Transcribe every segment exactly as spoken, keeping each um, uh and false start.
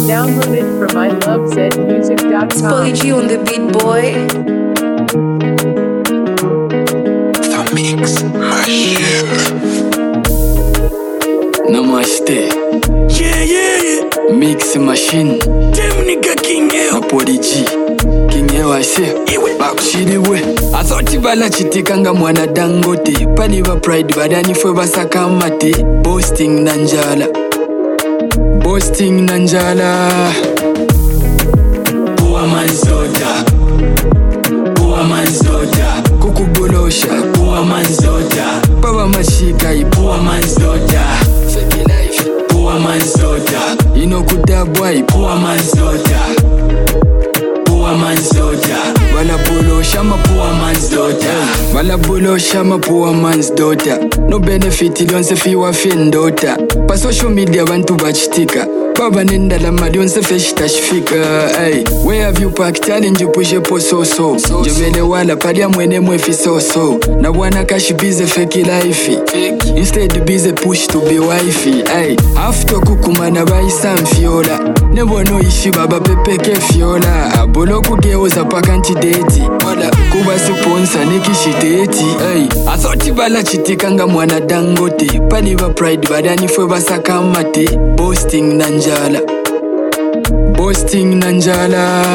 Download it from I love zed music dot com. Polly G on the beat, boy. The Mix Machine. Namaste. Yeah, yeah, yeah. Mix Machine. Dem nigga King Na Eo. Polly G. King Eo ase. Iwe. Bakushiriwe. Athoti bala chitikanga mwana Dangote. Pali ba pride badani fwe basaka mate. Boasting na njala. Boasting na njala. Poor man's daughter. Poor man's daughter. Kukubolosha. Poor man's daughter. Baba mashika ipo. Poor man's daughter. Fake life. Poor man's daughter. Inokudabwa ipo. Poor man's daughter. Poor man's daughter. Wala bolosha ma Poor man's daughter. Wala bolosha ma poor man's daughter. No benefit lyonse fiwa fendota. Pa social media bantu bachitika. Baba nenda la mali yonse feshita shifika. Ay, where have you packed challenge you push po so so. Jovele wala padia mwene mwefi so so. Na wana kashi bize fake life. Instead bize push to be wifey. Ay, after kukumana baisa mfiola. Nebo no ishi baba pepeke fiola. Bolo kugeuza paka ntideti. Wala kuba sponsor nikishiteti. Ay, athoti bala chitikanga mwana Dangote. Pali ba pride badani fwe basaka mate. Boasting na njala. Boasting na njala.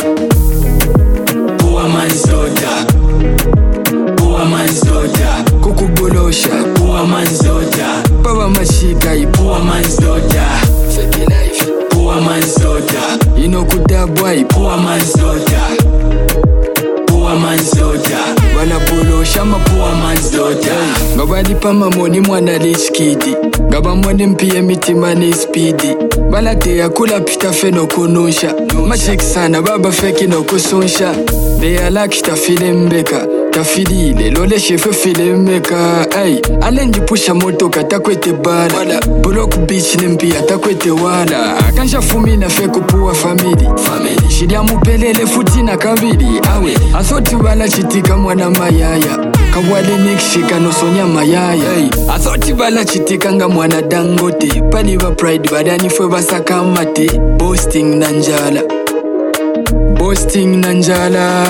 Poor man's daughter. Poor man's daughter. Kukubolosha. Poor man's daughter. Baba mashika ipo. Poor man's daughter. Fake life. Poor man's daughter. Inokudabwa ipo. Poor man's daughter. Poor man's daughter. Wala bolosha ma Poor man's daughter. Ngabali pama moni mwana rich kid. Ngaba mwene mpie mitima ni speedy. Bala te ya kula pita fe no kunusha. Machik sana baba feki no kusunsha. They are like ta filembeka. Ta filile lole shefe filembeka. Ay, alenji pusha moto katakwete bala. Wala block beach ni mpia takwete wala. Akansha fumi na fe kupuwa family. Family. Shidia mupelele futi na kabili. Awe, athoti wala chitika mwana mayaya. Kawale nikshika no sonya mayaya. Hey, athoti bala chitikanga mwana Dangote. Pali ba pride badani fwe basaka mate. Boasting na njala. Boasting na njala.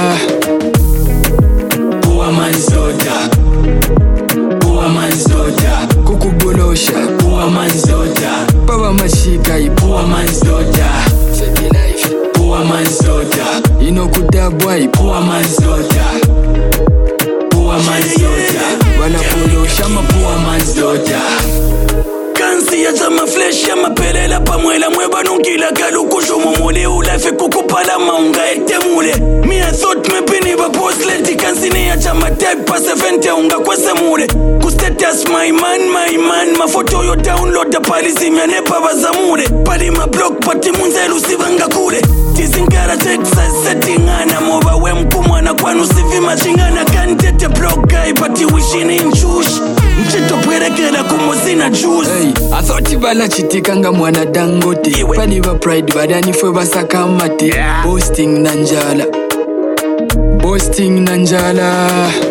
Poor man's daughter. Poor man's daughter. Kukubolosha. Poor man's daughter. Baba mashika ipo. Poor man's daughter. Fake life. Poor man's daughter. Inokudabwa ipo. Poor man's daughter. Poor man's daughter. Wala bolosha ma Poor man's daughter. Kansi ya zama flesh ya mapelela pamwela mweba nunkila kalukusho mumule ulafe kukupala maunga ete mule. Me I thought mepini ba boss leti kansi ni ya chama type pa seventy unga kwese mule. Kustatus my man my man mafoto yo download da pali simya nepa bazamule. Pali ma block pati munzelu sivanga kule. Tizingara Texas setting ana moba we mkumwana kwanu sivi machingana kantete block guy pati wishini nchush. Mchito pwerekela kumozina juice. Hey, athoti bala chitikanga mwana Dangote. Iwe. Pali ba pride badani fwe basaka mate. Yeah. Boasting na njala. Boasting na njala.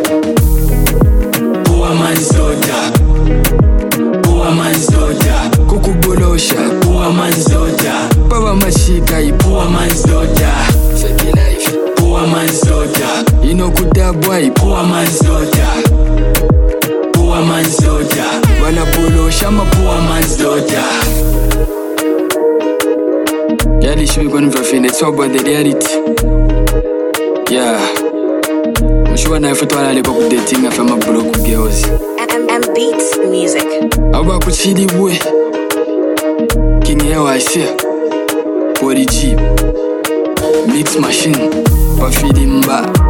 Poor man's daughter. Poor man's daughter. Kukubolosha. Poor man's daughter. Baba mashika ipo. Poor man's daughter. Fake life. Poor man's daughter. Inokudabwa ipo. Poor man's daughter. Poor man's daughter. Wala bolosha ma Poor man's daughter. Yali should be going for fin. It's all about the reality. Yeah. Mshua na ifutu wala lipo kudating afa mabulo kugeuzi. M M Beats Music. Aba kuchili bwe. King Eo ase. Polly G. Mix Machine. Pa filimba.